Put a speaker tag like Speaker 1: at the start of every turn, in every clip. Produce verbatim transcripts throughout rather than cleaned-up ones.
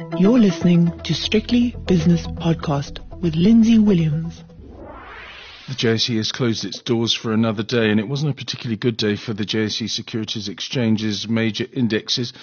Speaker 1: You're listening to Strictly Business Podcast with Lindsay Williams.
Speaker 2: The J S E has closed its doors for another day, and it wasn't a particularly good day for the J S E Securities Exchange's major indexes.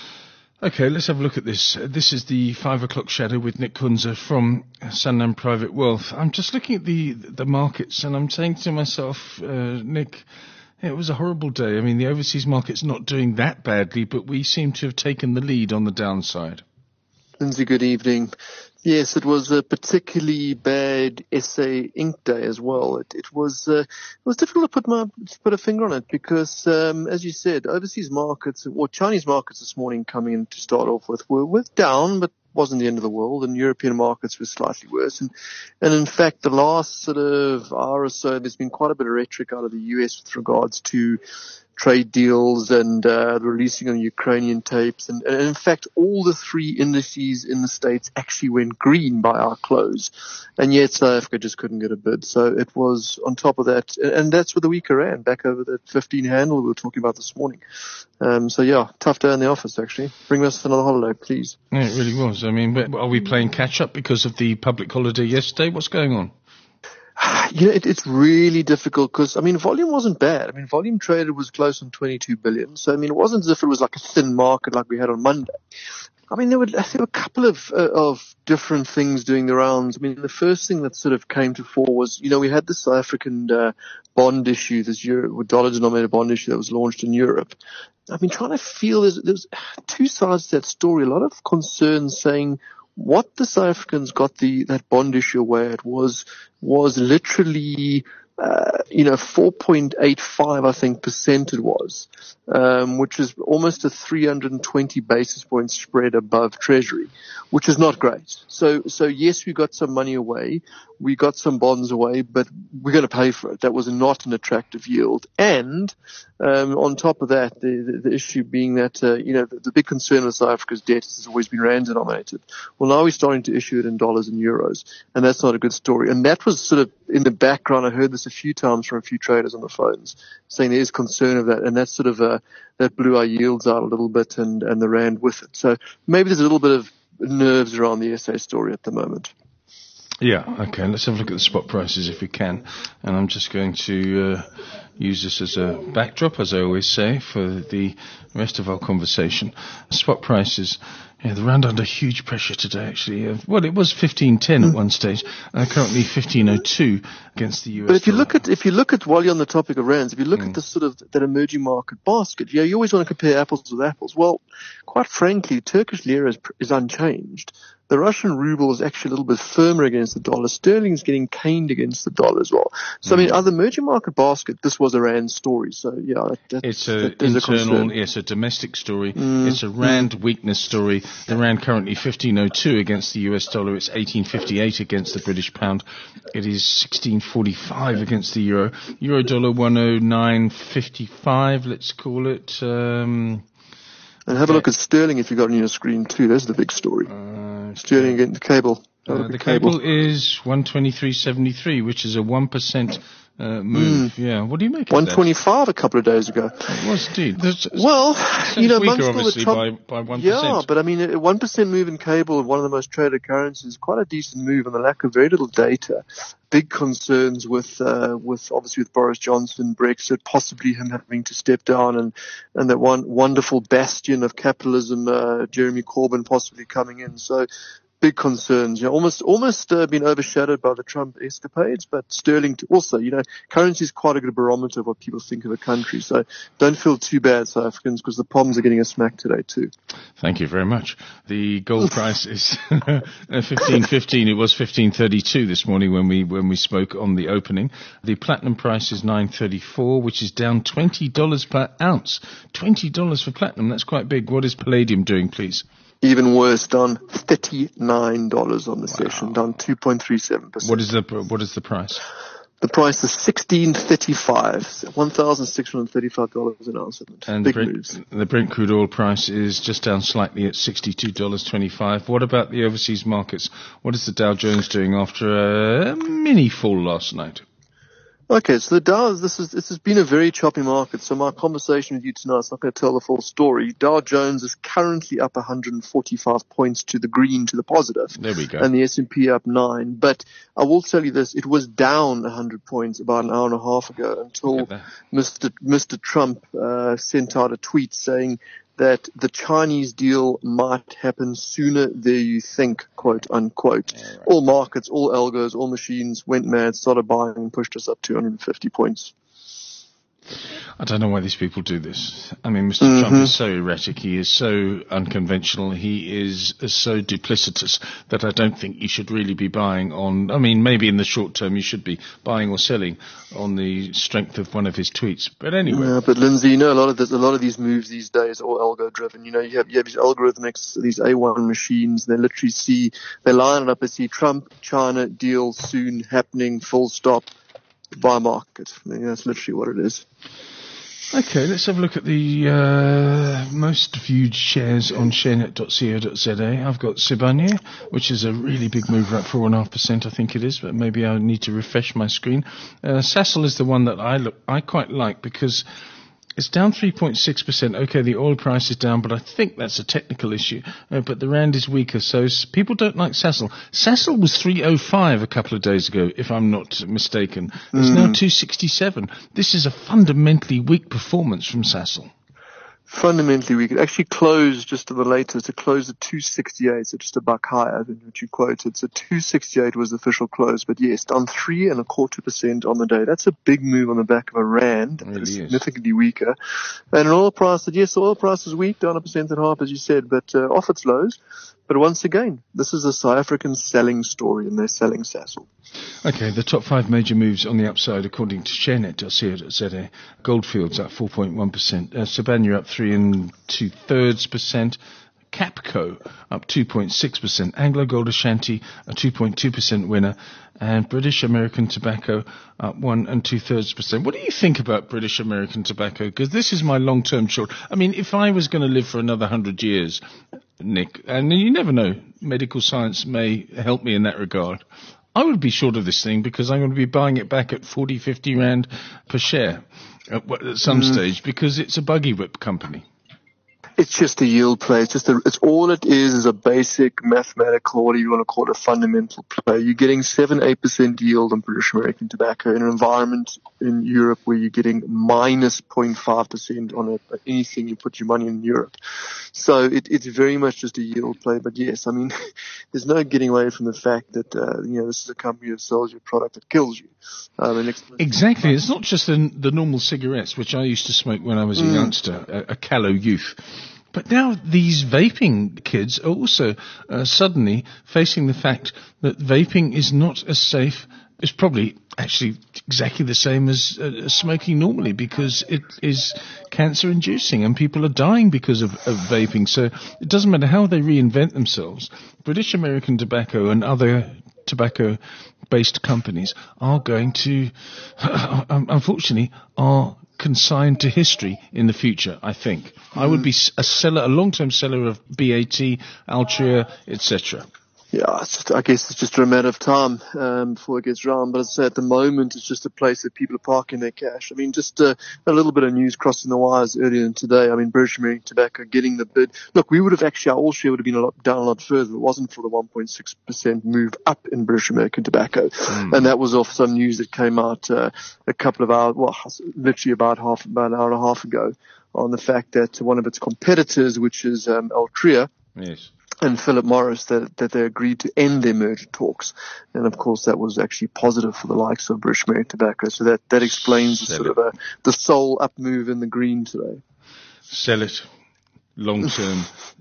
Speaker 2: Okay, let's have a look at this. Uh, this is the five o'clock shadow with Nick Kunze from Sanlam Private Wealth. I'm just looking at the the markets, and I'm saying to myself, uh, Nick, it was a horrible day. I mean, the overseas market's not doing that badly, but we seem to have taken the lead on the downside.
Speaker 3: Lindsay, good evening. Yes, it was a particularly bad S A Inc day as well. It, it was uh, it was difficult to put my to put a finger on it because, um, as you said, overseas markets or Chinese markets this morning coming in to start off with were, were down, but wasn't the end of the world, and European markets were slightly worse. And, and in fact, the last sort of hour or so, there's been quite a bit of rhetoric out of the U S with regards to trade deals and uh, the releasing of Ukrainian tapes. And, and in fact, all the three indices in the States actually went green by our close. And yet South Africa just couldn't get a bid. So it was on top of that. And that's with the weaker rand, back over that fifteen handle we were talking about this morning. Um, so yeah, tough day in the office, actually. Bring us another holiday, please.
Speaker 2: Yeah, it really was. I mean, but are we playing catch up because of the public holiday yesterday? What's going on?
Speaker 3: You know, it, it's really difficult because, I mean, volume wasn't bad. I mean, volume traded was close on twenty-two billion. So, I mean, it wasn't as if it was like a thin market like we had on Monday. I mean, there were, there were a couple of, uh, of different things doing the rounds. I mean, the first thing that sort of came to fore was, you know, we had the South African uh, bond issue, this Euro, dollar-denominated bond issue that was launched in Europe. I mean, trying to feel there's, there's two sides to that story. A lot of concerns saying, what the South Africans got the that bond issue away at was was literally uh, you know four point eight five I think percent it was, um, which is almost a three hundred twenty basis point spread above Treasury, which is not great. So so yes, we got some money away, we got some bonds away, but we're going to pay for it. That was not an attractive yield. And um, on top of that, the, the, the issue being that, uh, you know, the, the big concern with South Africa's debt has always been rand denominated. Well, now we're starting to issue it in dollars and euros, and that's not a good story. And that was sort of in the background. I heard this a few times from a few traders on the phones saying there is concern of that, and that's sort of uh, that blew our yields out a little bit and, and the rand with it. So maybe there's a little bit of nerves around the S A story at the moment.
Speaker 2: Yeah, okay, let's have a look at the spot prices if we can. And I'm just going to uh, use this as a backdrop, as I always say, for the rest of our conversation. Spot prices, yeah, the rand under huge pressure today, actually. Uh, well, it was fifteen ten mm. at one stage, uh, currently fifteen oh two against the U S.
Speaker 3: But if you
Speaker 2: dollar.
Speaker 3: look at, if you look at, while you're on the topic of rands, if you look mm. at the sort of that emerging market basket, yeah, you always want to compare apples with apples. Well, quite frankly, Turkish lira is, is unchanged. The Russian ruble is actually a little bit firmer against the dollar. Sterling is getting caned against the dollar as well. So, mm. I mean, other emerging market basket, this was a rand story. So, yeah, that,
Speaker 2: it's a that internal, a yes, a domestic story. Mm. It's a rand mm. weakness story. The rand currently fifteen oh two against the U S dollar. It's eighteen fifty-eight against the British pound. It is sixteen forty-five against the euro. Euro dollar one oh nine fifty-five. Let's call it. Um,
Speaker 3: And have a look at sterling if you've got it on your screen too. That's the big story. Uh, sterling against the cable.
Speaker 2: Uh, the cable. cable is one twenty-three seventy-three, which is a one percent uh, move. Mm. Yeah. What do you make of that?
Speaker 3: one twenty-five a couple of days ago.
Speaker 2: It was indeed. There's,
Speaker 3: well, you know,
Speaker 2: weaker, obviously, Trump, by, by one percent.
Speaker 3: Yeah, but I mean, a one percent move in cable, one of the most traded currencies, is quite a decent move, and the lack of very little data. Big concerns with, uh, with obviously with Boris Johnson, Brexit, possibly him having to step down, and, and that one wonderful bastion of capitalism, uh, Jeremy Corbyn possibly coming in. So, big concerns, you know, almost, almost, uh, been overshadowed by the Trump escapades, but sterling to also, you know, currency is quite a good barometer of what people think of a country. So don't feel too bad, South Africans, because the Poms are getting a smack today too.
Speaker 2: Thank you very much. The gold price is fifteen fifteen. It was fifteen thirty-two this morning when we, when we spoke on the opening. The platinum price is nine thirty-four, which is down twenty dollars per ounce. twenty dollars for platinum. That's quite big. What is palladium doing, please?
Speaker 3: Even worse, down thirty-nine dollars on the wow. session, down two point three seven percent.
Speaker 2: What is the what is the price?
Speaker 3: The price is sixteen thirty-five, one thousand six hundred thirty-five dollars an ounce.
Speaker 2: And
Speaker 3: Big
Speaker 2: the Brent,
Speaker 3: moves.
Speaker 2: The Brent crude oil price is just down slightly at sixty-two twenty-five. What about the overseas markets? What is the Dow Jones doing after a mini fall last night?
Speaker 3: Okay, so the Dow, this is this has been a very choppy market. So my conversation with you tonight is not going to tell the full story. Dow Jones is currently up one hundred forty-five points to the green, to the positive.
Speaker 2: There we go.
Speaker 3: And the S and P up nine. But I will tell you this, it was down one hundred points about an hour and a half ago until Mister Mister Trump uh, sent out a tweet saying that the Chinese deal might happen sooner than you think, quote unquote. Yeah, right. All markets, all algos, all machines went mad, started buying and pushed us up two hundred fifty points.
Speaker 2: I don't know why these people do this. I mean, Mister Mm-hmm. Trump is so erratic. He is so unconventional. He is so duplicitous that I don't think you should really be buying on. I mean, maybe in the short term you should be buying or selling on the strength of one of his tweets. But anyway.
Speaker 3: Yeah, but Lindsay, you know, a lot of this, a lot of these moves these days are all algo driven. You know, you have you have these algorithmics, these A one machines. They literally see, they line it up and see Trump, China deal soon happening, full stop. Buy market. I mean, that's literally what it is.
Speaker 2: Okay, let's have a look at the uh, most viewed shares on sharenet dot co dot za. I've got Sibanye, which is a really big mover up four point five percent, I think it is, but maybe I need to refresh my screen. Uh, Sasol is the one that I look, I quite like because it's down three point six percent. Okay, the oil price is down, but I think that's a technical issue. Uh, but the rand is weaker, so s- people don't like Sasol. Sasol was three oh five a couple of days ago, if I'm not mistaken. It's mm. now two sixty-seven. This is a fundamentally weak performance from Sasol.
Speaker 3: Fundamentally, we could actually close just to the latest. It closed at two sixty-eight, so just a buck higher than what you quoted. So two sixty-eight was the official close, but yes, down three and a quarter percent on the day. That's a big move on the back of a rand.
Speaker 2: It really
Speaker 3: it's
Speaker 2: is.
Speaker 3: Significantly weaker. And an oil price that, yes, the oil price is weak, down a percent and a half, as you said, but uh, off its lows. But once again, this is a South African selling story, and they're selling Sasol.
Speaker 2: Okay, the top five major moves on the upside, according to sharenet dot co dot za. Goldfields up four point one percent. Uh, Sibanye up three and two thirds percent. Capco up two point six percent. Anglo Gold Ashanti a two point two percent winner. And British American Tobacco up one and two thirds percent. What do you think about British American Tobacco? Because this is my long-term short. I mean, if I was going to live for another hundred years, Nick, and you never know, medical science may help me in that regard, I would be short of this thing because I'm going to be buying it back at forty, fifty rand per share at, at some mm. stage because it's a buggy whip company.
Speaker 3: It's just a yield play. It's just a, it's all it is is a basic mathematical, what do you want to call it, a fundamental play. You're getting seven, eight percent yield on British American Tobacco in an environment in Europe where you're getting minus zero point five percent on it, anything you put your money in Europe. So it, it's very much just a yield play. But yes, I mean, there's no getting away from the fact that, uh, you know, this is a company that sells you a product that kills you. Um, and
Speaker 2: exactly. It's not just the, the normal cigarettes, which I used to smoke when I was a mm. youngster, a, a callow youth. But now these vaping kids are also uh, suddenly facing the fact that vaping is not as safe. It's probably actually exactly the same as uh, smoking normally because it is cancer-inducing and people are dying because of, of vaping. So it doesn't matter how they reinvent themselves. British American Tobacco and other tobacco-based companies are going to, unfortunately, are consigned to history in the future, I think. Mm. I would be a seller, a long-term seller of B A T, Altria, et cetera.
Speaker 3: Yeah, it's just, I guess it's just a matter of time um, before it gets round. But as I say, at the moment, it's just a place that people are parking their cash. I mean, just uh, a little bit of news crossing the wires earlier today. I mean, British American Tobacco getting the bid. Look, we would have actually, our all share would have been a lot down a lot further. It wasn't for the one point six percent move up in British American Tobacco. Mm. And that was off some news that came out uh, a couple of hours, well, literally about half, about an hour and a half ago on the fact that one of its competitors, which is um, Altria,
Speaker 2: yes.
Speaker 3: and Philip Morris, that, that they agreed to end their merger talks. And of course that was actually positive for the likes of British American Tobacco. So that, that explains the sort of a, the sole up move in the green today.
Speaker 2: Sell it. Long term.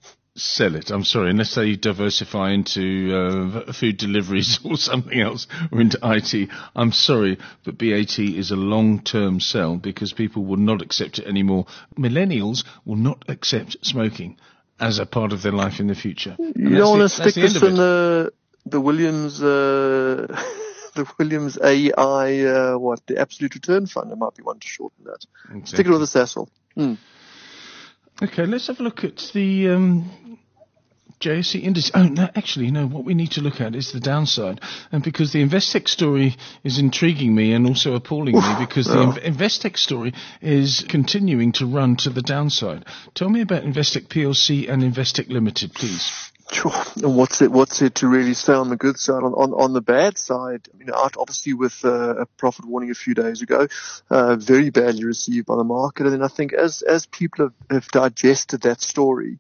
Speaker 2: Sell it. I'm sorry, unless they diversify into uh, food deliveries or something else, or into I T. I'm sorry, but B A T is a long-term sell because people will not accept it anymore. Millennials will not accept smoking as a part of their life in the future. And
Speaker 3: you don't want to stick this in the the Williams uh, the Williams A I uh, what the absolute return fund. There might be one to shorten that. Exactly. Stick it with a Sasol. Hmm.
Speaker 2: Okay, let's have a look at the um, J S E indices. Oh, no, actually, no, what we need to look at is the downside. And because the Investec story is intriguing me and also appalling me, because the
Speaker 3: Oh.
Speaker 2: Inv- Investec story is continuing to run to the downside. Tell me about Investec P L C and Investec Limited, please.
Speaker 3: Sure. And what's it, what's it to really say on the good side? On, on, on the bad side, you know, out obviously with uh, a profit warning a few days ago, uh, very badly received by the market. And then I think as, as people have, have digested that story,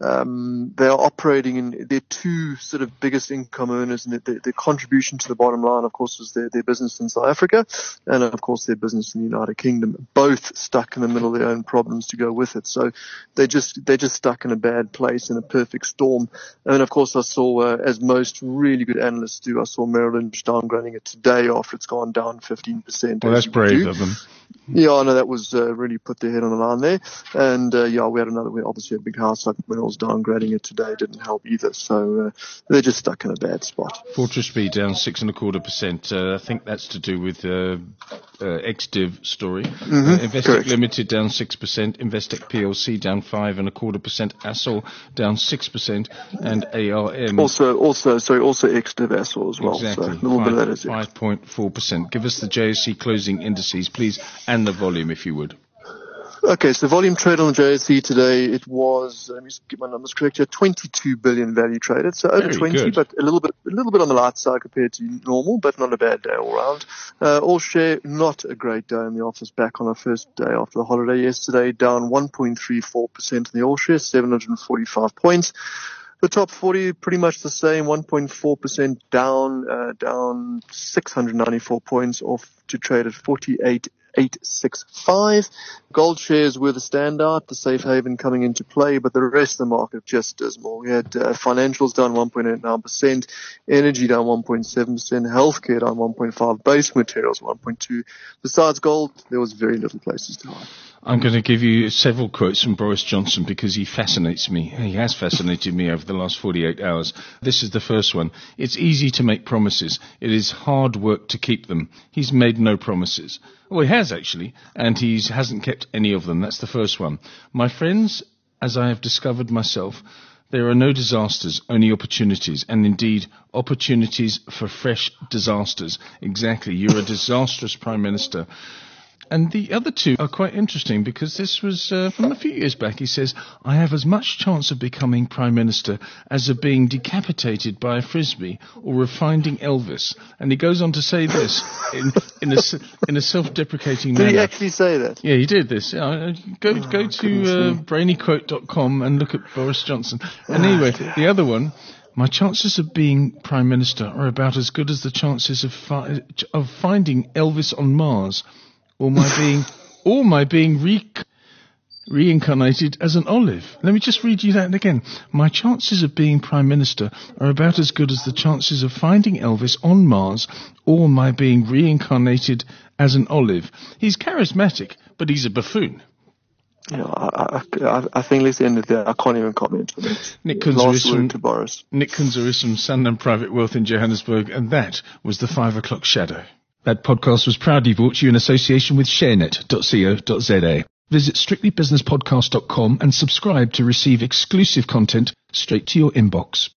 Speaker 3: um, they are operating in their two sort of biggest income earners, and their, their contribution to the bottom line, of course, was their, their business in South Africa and of course their business in the United Kingdom, both stuck in the middle of their own problems to go with it. So they just, they're just stuck in a bad place in a perfect storm. And of course, I saw, uh, as most really good analysts do, I saw Merrill Lynch downgrading it today after it's gone down fifteen percent.
Speaker 2: Well, that's brave of them.
Speaker 3: Yeah, I know that was uh, really put their head on the line there. And uh, yeah, we had another, we obviously a big house like Merrill's downgrading it today didn't help either. So uh, they're just stuck in a bad spot.
Speaker 2: Fortress B down six and a quarter percent. Uh, I think that's to do with uh, uh, ex-div story.
Speaker 3: Mm-hmm,
Speaker 2: uh, Investec
Speaker 3: correct.
Speaker 2: Limited down six percent. Investec P L C down five and a quarter percent. Assol down six percent, and A R M
Speaker 3: Also, also, sorry, also ex-div Assol as well.
Speaker 2: exactly
Speaker 3: So a little bit of that is it.
Speaker 2: five point four percent. Give us the J S E closing indices, please, and the volume, if you would.
Speaker 3: Okay, so volume trade on the J S E today, it was, let me just get my numbers correct here, twenty-two billion value traded. So over
Speaker 2: Very
Speaker 3: twenty,
Speaker 2: good.
Speaker 3: but a little bit, a little bit on the light side compared to normal, but not a bad day all round. Uh, all share, not a great day in the office, back on our first day after the holiday yesterday, down one point three four percent in the all share, seven hundred forty-five points. The top forty, pretty much the same, one point four percent down, uh, down six hundred ninety-four points off to trade at forty-eight eight sixty-five. Gold shares were the standout, the safe haven coming into play, but the rest of the market just dismal. We had uh, financials down one point eight nine percent, energy down one point seven percent, healthcare down one point five, base materials one point two. Besides gold, there was very little places to hide.
Speaker 2: I'm going to give you several quotes from Boris Johnson because he fascinates me. He has fascinated me over the last forty-eight hours. This is the first one. It's easy to make promises. It is hard work to keep them. He's made no promises. Well, he has actually, and he hasn't kept any of them. That's the first one. My friends, as I have discovered myself, there are no disasters, only opportunities, and indeed opportunities for fresh disasters. Exactly. You're a disastrous Prime Minister. And the other two are quite interesting because this was uh, from a few years back. He says, I have as much chance of becoming Prime Minister as of being decapitated by a frisbee or of finding Elvis. And he goes on to say this in, in, a, in a self-deprecating manner.
Speaker 3: Did he actually say that?
Speaker 2: Yeah, he did this. Yeah, go
Speaker 3: Oh,
Speaker 2: go to uh, brainy quote dot com and look at Boris Johnson. And anyway, the other one, my chances of being Prime Minister are about as good as the chances of fi- of finding Elvis on Mars. Or my being, or my being re- reincarnated as an olive. Let me just read you that again. My chances of being Prime Minister are about as good as the chances of finding Elvis on Mars, or my being reincarnated as an olive. He's charismatic, but he's a buffoon.
Speaker 3: You know, I, I, I think let's end it there. I can't even comment on it.
Speaker 2: Nick
Speaker 3: Last
Speaker 2: Kunzer
Speaker 3: word
Speaker 2: from,
Speaker 3: to Boris.
Speaker 2: Nick Kunzer is from Sanlam Private Wealth in Johannesburg, and that was the five o'clock shadow. That podcast was proudly brought to you in association with sharenet dot co dot za. Visit strictly business podcast dot com and subscribe to receive exclusive content straight to your inbox.